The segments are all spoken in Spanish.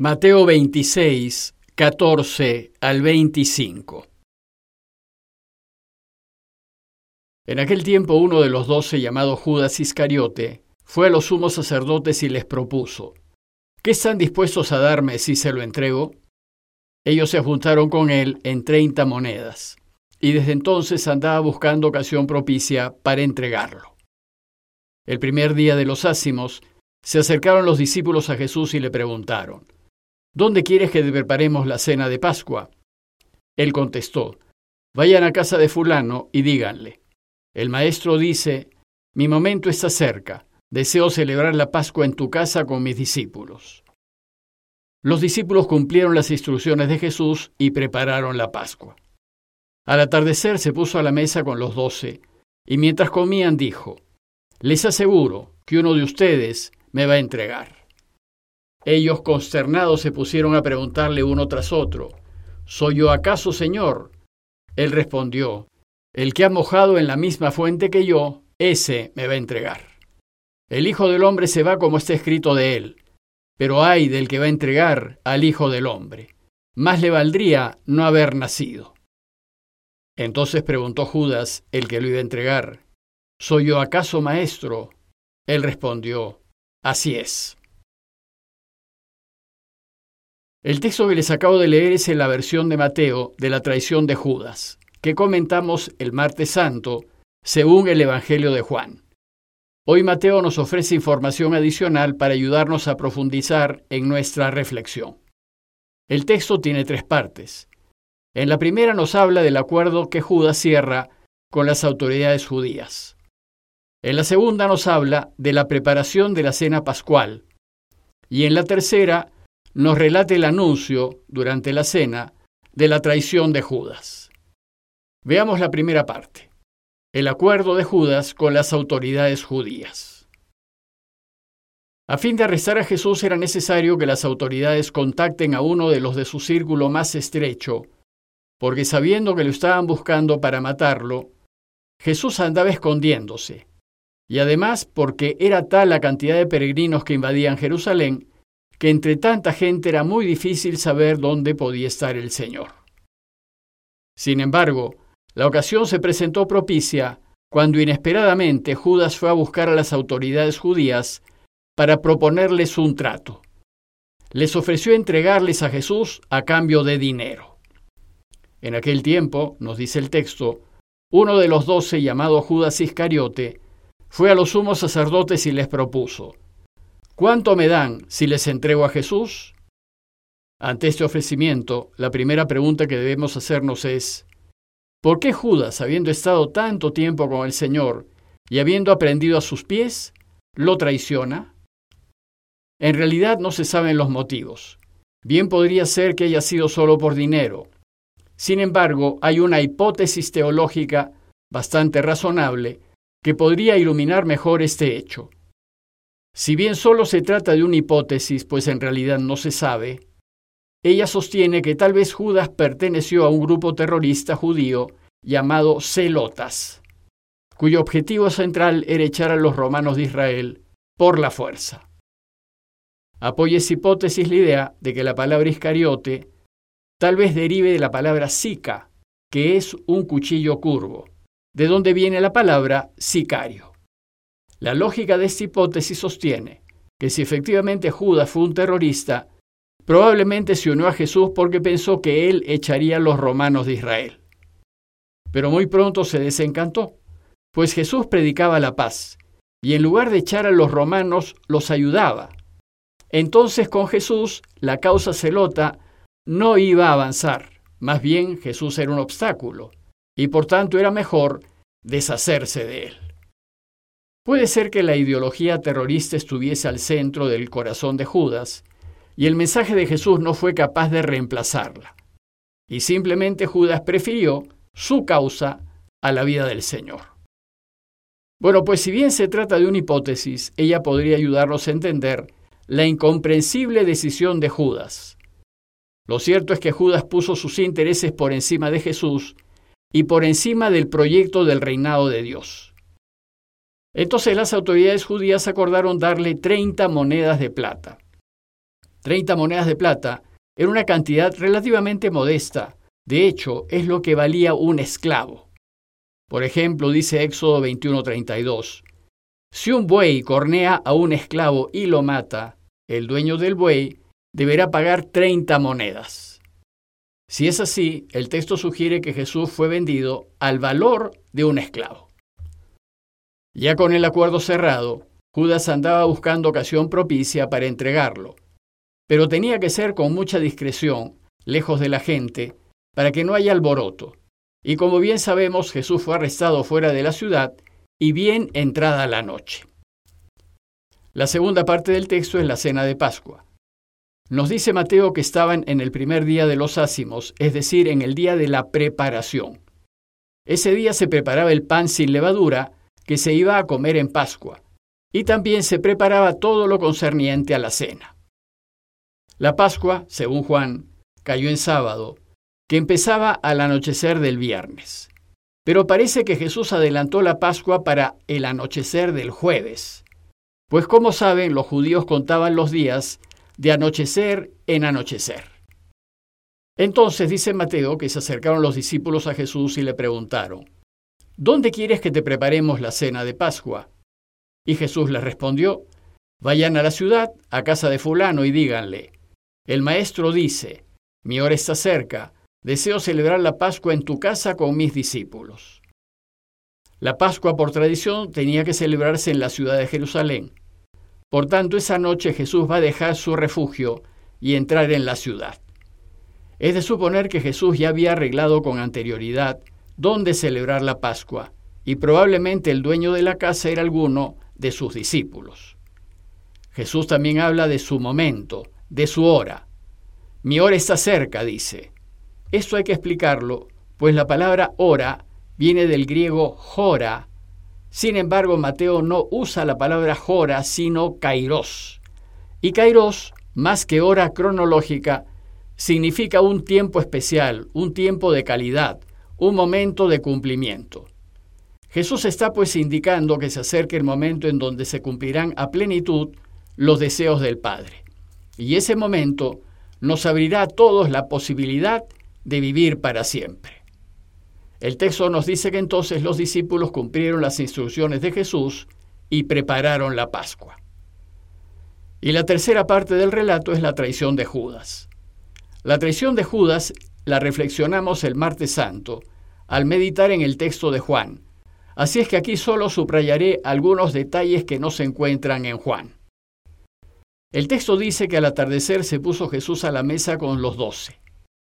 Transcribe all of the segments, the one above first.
Mateo 26, 14 al 25. En aquel tiempo uno de los 12, llamado Judas Iscariote, fue a los sumos sacerdotes y les propuso: ¿Qué están dispuestos a darme si se lo entrego? Ellos se juntaron con él en 30 monedas, y desde entonces andaba buscando ocasión propicia para entregarlo. El primer día de los ácimos, se acercaron los discípulos a Jesús y le preguntaron: ¿Dónde quieres que preparemos la cena de Pascua? Él contestó: Vayan a casa de fulano y díganle: el maestro dice, mi momento está cerca, deseo celebrar la Pascua en tu casa con mis discípulos. Los discípulos cumplieron las instrucciones de Jesús y prepararon la Pascua. Al atardecer se puso a la mesa con los 12, y mientras comían dijo: les aseguro que uno de ustedes me va a entregar. Ellos, consternados, se pusieron a preguntarle uno tras otro: ¿soy yo acaso, Señor? Él respondió: el que ha mojado en la misma fuente que yo, ese me va a entregar. El Hijo del Hombre se va como está escrito de él, pero ay del que va a entregar al Hijo del Hombre. Más le valdría no haber nacido. Entonces preguntó Judas, el que lo iba a entregar: ¿soy yo acaso, maestro? Él respondió: así es. El texto que les acabo de leer es en la versión de Mateo de la traición de Judas, que comentamos el martes santo, según el Evangelio de Juan. Hoy Mateo nos ofrece información adicional para ayudarnos a profundizar en nuestra reflexión. El texto tiene 3 partes. En la primera nos habla del acuerdo que Judas cierra con las autoridades judías. En la segunda nos habla de la preparación de la cena pascual. Y en la tercera nos relata el anuncio, durante la cena, de la traición de Judas. Veamos la primera parte: el acuerdo de Judas con las autoridades judías. A fin de arrestar a Jesús era necesario que las autoridades contacten a uno de los de su círculo más estrecho, porque sabiendo que lo estaban buscando para matarlo, Jesús andaba escondiéndose, y además porque era tal la cantidad de peregrinos que invadían Jerusalén, que entre tanta gente era muy difícil saber dónde podía estar el Señor. Sin embargo, la ocasión se presentó propicia cuando inesperadamente Judas fue a buscar a las autoridades judías para proponerles un trato. Les ofreció entregarles a Jesús a cambio de dinero. En aquel tiempo, nos dice el texto, uno de los 12, llamado Judas Iscariote, fue a los sumos sacerdotes y les propuso: ¿cuánto me dan si les entrego a Jesús? Ante este ofrecimiento, la primera pregunta que debemos hacernos es: ¿por qué Judas, habiendo estado tanto tiempo con el Señor y habiendo aprendido a sus pies, lo traiciona? En realidad no se saben los motivos. Bien podría ser que haya sido solo por dinero. Sin embargo, hay una hipótesis teológica bastante razonable que podría iluminar mejor este hecho. Si bien solo se trata de una hipótesis, pues en realidad no se sabe, ella sostiene que tal vez Judas perteneció a un grupo terrorista judío llamado Zelotas, cuyo objetivo central era echar a los romanos de Israel por la fuerza. Apoya esa hipótesis la idea de que la palabra Iscariote tal vez derive de la palabra sica, que es un cuchillo curvo, de donde viene la palabra sicario. La lógica de esta hipótesis sostiene que si efectivamente Judas fue un terrorista, probablemente se unió a Jesús porque pensó que él echaría a los romanos de Israel. Pero muy pronto se desencantó, pues Jesús predicaba la paz, y en lugar de echar a los romanos, los ayudaba. Entonces con Jesús, la causa zelota no iba a avanzar, más bien Jesús era un obstáculo, y por tanto era mejor deshacerse de él. Puede ser que la ideología terrorista estuviese al centro del corazón de Judas, y el mensaje de Jesús no fue capaz de reemplazarla. Y simplemente Judas prefirió su causa a la vida del Señor. Bueno, pues si bien se trata de una hipótesis, ella podría ayudarnos a entender la incomprensible decisión de Judas. Lo cierto es que Judas puso sus intereses por encima de Jesús y por encima del proyecto del reinado de Dios. Entonces las autoridades judías acordaron darle 30 monedas de plata. 30 monedas de plata era una cantidad relativamente modesta. De hecho, es lo que valía un esclavo. Por ejemplo, dice Éxodo 21:32, si un buey cornea a un esclavo y lo mata, el dueño del buey deberá pagar 30 monedas. Si es así, el texto sugiere que Jesús fue vendido al valor de un esclavo. Ya con el acuerdo cerrado, Judas andaba buscando ocasión propicia para entregarlo, pero tenía que ser con mucha discreción, lejos de la gente, para que no haya alboroto. Y como bien sabemos, Jesús fue arrestado fuera de la ciudad y bien entrada la noche. La segunda parte del texto es la cena de Pascua. Nos dice Mateo que estaban en el primer día de los ácimos, es decir, en el día de la preparación. Ese día se preparaba el pan sin levadura que se iba a comer en Pascua, y también se preparaba todo lo concerniente a la cena. La Pascua, según Juan, cayó en sábado, que empezaba al anochecer del viernes. Pero parece que Jesús adelantó la Pascua para el anochecer del jueves, pues como saben, los judíos contaban los días de anochecer en anochecer. Entonces dice Mateo que se acercaron los discípulos a Jesús y le preguntaron, ¿dónde quieres que te preparemos la cena de Pascua? Y Jesús les respondió, vayan a la ciudad, a casa de fulano, y díganle, el maestro dice, mi hora está cerca, deseo celebrar la Pascua en tu casa con mis discípulos. La Pascua, por tradición, tenía que celebrarse en la ciudad de Jerusalén. Por tanto, esa noche Jesús va a dejar su refugio y entrar en la ciudad. Es de suponer que Jesús ya había arreglado con anterioridad dónde celebrar la Pascua, y probablemente el dueño de la casa era alguno de sus discípulos. Jesús también habla de su momento, de su hora. Mi hora está cerca, dice. Esto hay que explicarlo, pues la palabra hora viene del griego hora. Sin embargo, Mateo no usa la palabra hora, sino kairos. Y kairos, más que hora cronológica, significa un tiempo especial, un tiempo de calidad, un momento de cumplimiento. Jesús está pues indicando que se acerca el momento en donde se cumplirán a plenitud los deseos del Padre. Y ese momento nos abrirá a todos la posibilidad de vivir para siempre. El texto nos dice que entonces los discípulos cumplieron las instrucciones de Jesús y prepararon la Pascua. Y la tercera parte del relato es la traición de Judas. La traición de Judas la reflexionamos el martes santo al meditar en el texto de Juan. Así es que aquí solo subrayaré algunos detalles que no se encuentran en Juan. El texto dice que al atardecer se puso Jesús a la mesa con los 12.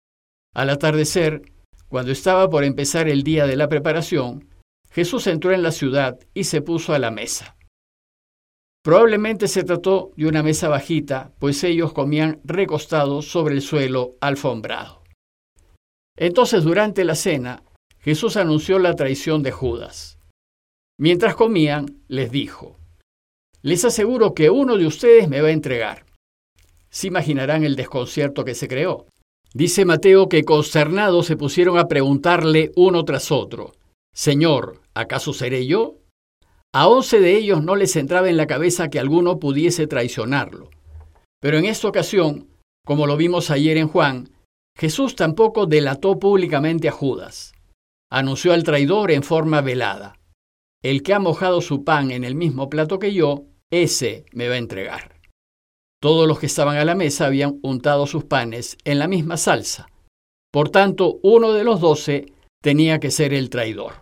Al atardecer, cuando estaba por empezar el día de la preparación, Jesús entró en la ciudad y se puso a la mesa. Probablemente se trató de una mesa bajita, pues ellos comían recostados sobre el suelo alfombrado. Entonces, durante la cena, Jesús anunció la traición de Judas. Mientras comían, les dijo, les aseguro que uno de ustedes me va a entregar. Se imaginarán el desconcierto que se creó. Dice Mateo que consternados se pusieron a preguntarle uno tras otro, Señor, ¿acaso seré yo? A 11 de ellos no les entraba en la cabeza que alguno pudiese traicionarlo. Pero en esta ocasión, como lo vimos ayer en Juan, Jesús tampoco delató públicamente a Judas. Anunció al traidor en forma velada. El que ha mojado su pan en el mismo plato que yo, ese me va a entregar. Todos los que estaban a la mesa habían untado sus panes en la misma salsa. Por tanto, uno de los 12 tenía que ser el traidor.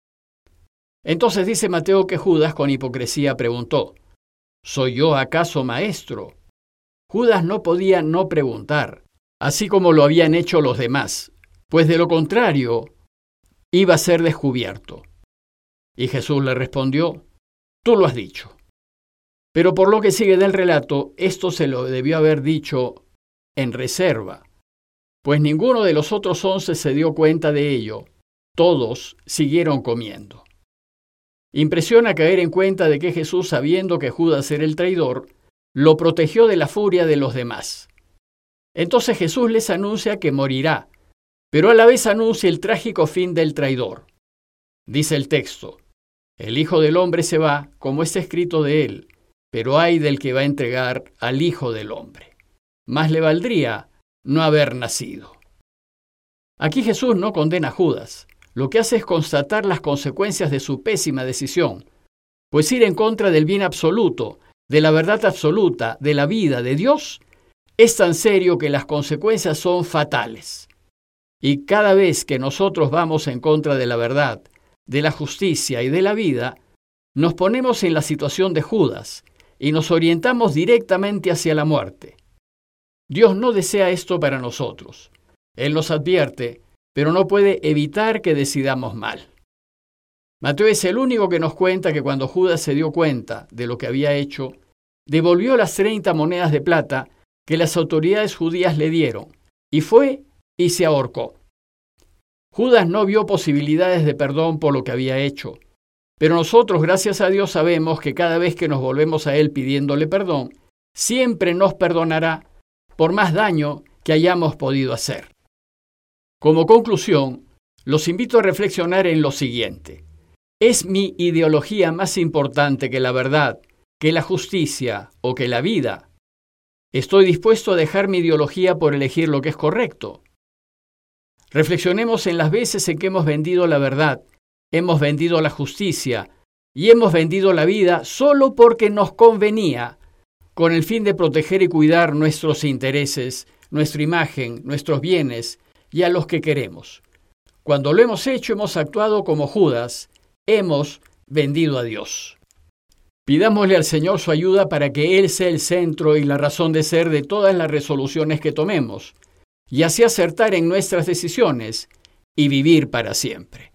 Entonces dice Mateo que Judas con hipocresía preguntó, ¿soy yo acaso maestro? Judas no podía no preguntar, así como lo habían hecho los demás, pues de lo contrario iba a ser descubierto. Y Jesús le respondió, tú lo has dicho. Pero por lo que sigue del relato, esto se lo debió haber dicho en reserva, pues ninguno de los otros 11 se dio cuenta de ello. Todos siguieron comiendo. Impresiona caer en cuenta de que Jesús, sabiendo que Judas era el traidor, lo protegió de la furia de los demás. Entonces Jesús les anuncia que morirá, pero a la vez anuncia el trágico fin del traidor. Dice el texto, el Hijo del Hombre se va, como está escrito de él, pero ay del que va a entregar al Hijo del Hombre. más le valdría no haber nacido. Aquí Jesús no condena a Judas. Lo que hace es constatar las consecuencias de su pésima decisión, pues ir en contra del bien absoluto, de la verdad absoluta, de la vida de Dios, es tan serio que las consecuencias son fatales. Y cada vez que nosotros vamos en contra de la verdad, de la justicia y de la vida, nos ponemos en la situación de Judas y nos orientamos directamente hacia la muerte. Dios no desea esto para nosotros. Él nos advierte, pero no puede evitar que decidamos mal. Mateo es el único que nos cuenta que cuando Judas se dio cuenta de lo que había hecho, devolvió las 30 monedas de plata que las autoridades judías le dieron, y fue y se ahorcó. Judas no vio posibilidades de perdón por lo que había hecho, pero nosotros, gracias a Dios, sabemos que cada vez que nos volvemos a Él pidiéndole perdón, siempre nos perdonará por más daño que hayamos podido hacer. Como conclusión, los invito a reflexionar en lo siguiente. ¿Es mi ideología más importante que la verdad, que la justicia o que la vida? ¿Estoy dispuesto a dejar mi ideología por elegir lo que es correcto? Reflexionemos en las veces en que hemos vendido la verdad, hemos vendido la justicia y hemos vendido la vida solo porque nos convenía, con el fin de proteger y cuidar nuestros intereses, nuestra imagen, nuestros bienes y a los que queremos. Cuando lo hemos hecho, hemos actuado como Judas, hemos vendido a Dios. Pidámosle al Señor su ayuda para que Él sea el centro y la razón de ser de todas las resoluciones que tomemos, y así acertar en nuestras decisiones y vivir para siempre.